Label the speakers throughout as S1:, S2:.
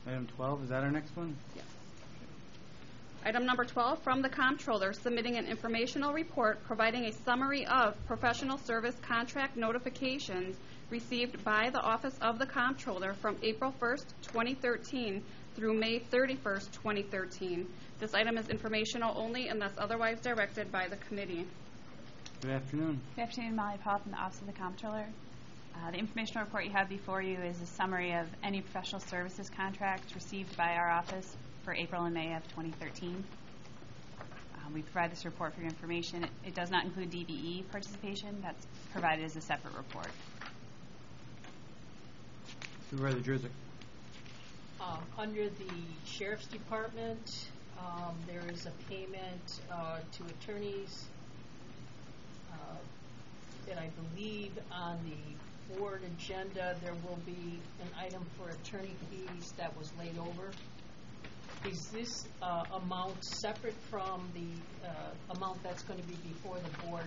S1: Item 12, is that our next one?
S2: Yes. Item number 12, from the Comptroller, submitting an informational report providing a summary of professional service contract notifications received by the Office of the Comptroller from April 1st, 2013 through May 31st, 2013. This item is informational only unless otherwise directed by the committee.
S1: Good afternoon.
S3: Good afternoon, Molly Paul from the Office of the Comptroller. The informational report you have before you is a summary of any professional services contracts received by our office for April and May of 2013. We provide this report for your information. It does not include DBE participation. That's provided as a separate report.
S1: Supervisor Drzyk.
S4: Under the Sheriff's Department, there is a payment to attorneys that I believe on the board agenda there will be an item for attorney fees that was laid over. Is this amount separate from the amount that's going to be before the board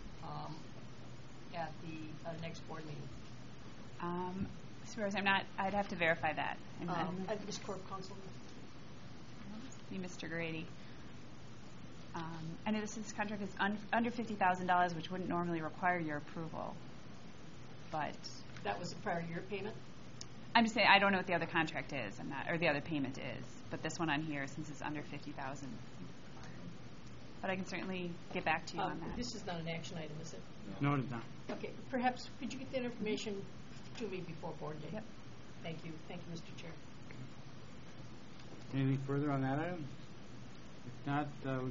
S4: at the next board meeting?
S3: Supervisor, I'd have to verify that.
S4: Is Corp Counsel?
S3: Mr. Grady. I know this contract is under $50,000, which wouldn't normally require your approval, but
S4: that was a prior year payment.
S3: I'm just saying I don't know what the other contract is, or the other payment is, but this one on here, since it's under $50,000. But I can certainly get back to you on that.
S4: This is not an action item, is it?
S1: No, it is not.
S4: Okay. Perhaps could you get that information to me before board day?
S3: Yep.
S4: Thank you. Thank you, Mr. Chair.
S1: Anything further on that item? If not, we